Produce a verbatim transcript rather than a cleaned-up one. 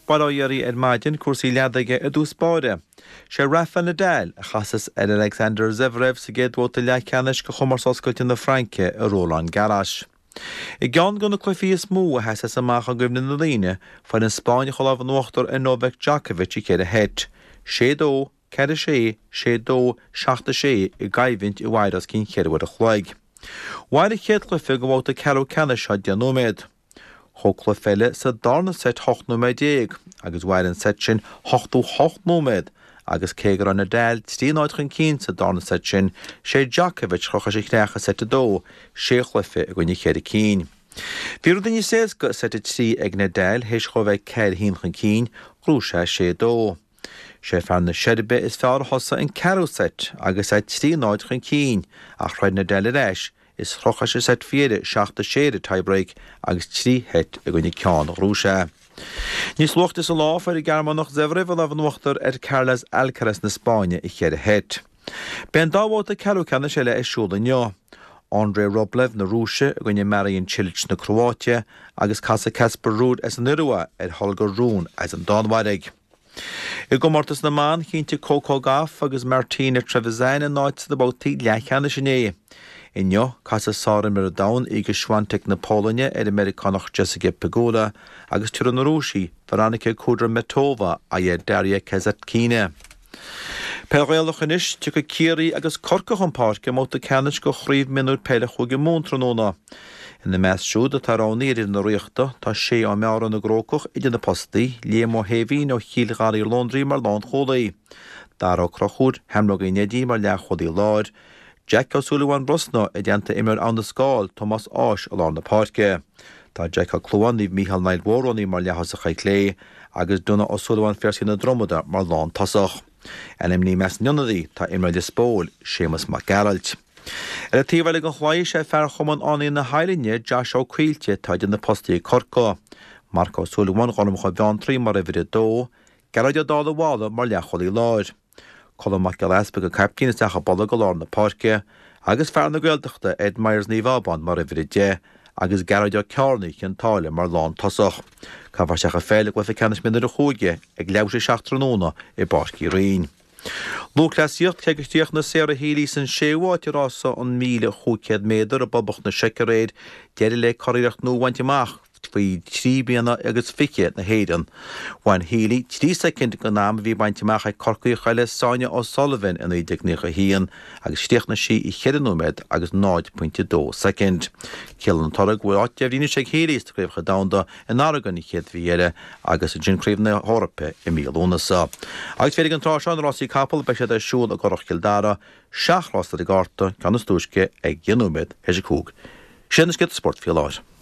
baráirí ar maidin cuasaí leadaige a dús báire. sé Rafa Nadal a chasas ar Alexander Zverev sa géadhóta leachceannis go chumar soscailte na Franke a Roland Garros. I gan gona clufiíos mú a heasa amach an gomna na líne fan in Spáin choláh an uachtar a Novak Djokovic i céad a het. sé dó, cead a sé, sé dó, seachta sé i gaiimhint i bhairas cinn chéadhfuir a chhlaig. Bhaid a chéad clufi go bhóta ceadú ceanna seo deanóméid. Thócla féile sa darna set hocht nóméid déag, agus bhaid an set sin hochtú hocht nóméid, agus cégur an Nadal tíáid chun cín sa darna set sin sé Djokovic chocha sé chnécha set a dó, sé chlufi a gine chéad a cín. Bhíú daine sés go set a tí ag Nadal héis cho bheith céad hín chun cín, grúise sé dó. sé fear na seirbé is fear hosa an ceadú set agus é tíáid chun cín, ach chreid Nadal a reis, is chrocha sé set fiade seachta séad tiebreak agus trí het a gine ceán grúise. Nís lucht is a láfar i Germanach Zverev a lefan uachtar ar Carlos Alcaraz na Spáine i chéad a het. Ben dábhóta ceadú ceanna sé le is siúla neo. Andrei Rublev na Rúise a gine Marian Cilic na Croátia agus casa Casper Ruud as an Irua ar Holger Rune as an Donwarig. I go mortas na man cínte Coco Gauff agus Martina Trevisan a náid sa bótaí leachcheanna sinné. Inne casa Sára mar a dain ige Swiatek na Pólaine ar Americanach Jessica Pegula agus tuair na Rúsí Veronika Kudermetova a é Daria Kasatkina. Peréalach inis tu go cíirí agus corcach an páirce móta ceannis go chríomh minút peile chuige múntranóna. In na meas siúd a tarráníir na riachta tá sé á meáran na grócach idir na postaí léam ó héhín ó chiilgáí Londrí mar lán cholaí. Dar ó crochúd hemlog i nedí mar le chodí láir. Jack O'Sullivan Brosna i denta imir an na scáil Thomas Áis a lán na páirce. Tá Jack O'Cluaníh Michael Niall Warroní mar lehas a chaiclé agus duna O'Sullivan fersí na dromada mar lán tasach. Enim ní mes nionadaí tá imir de spól Seamus McGarrett. Er a tíhile go chláid sé fear chuman aní na heilinne Josh O'Quillte táidir na postaí corca. Mark O'Sullivan gonam chu bhean trí mar a bhíre dó, Gerard dála bhála mar lecholí láir. Colin McGillespie go capcína techa bolla go lár na páirce, agus fear na gailteachta Ed Myers ní bhában mar a bhíre dé, agus Gerard Cearnaí cin tála mar lán tasach. Ca bhar secha féile go fi ceannis minar a chúige ag leabh sé seachtrúna i barcí rion. Lúclasíocht ceigtíoch na Sarah Healy san séháit rása an míle chúcéad méadar a bobbach na sicaréid deir le choíocht nó bhaintteach faoi trí bliana agus fiche na héidan. Bhain Healy trí second go nám bhí baintteach ag corcaí chaile Sáine O'Sullivan in éideagnícha híon agus stíoch na sí i cheanúméid agus náid pointe dó second. Cealan torag bhfuil áte bhíine sé Healy tríomcha damda in ágan i chéad bhíire agus a ginríomh na Hórappa i mílúnasa. Agus féidir an trá seán Rossi Capel be sé a siúil a gorach Kildara, seaach rásta a gáta gan na stúisce ag gionúméid heis a cúg. Sin is get sport fi láir.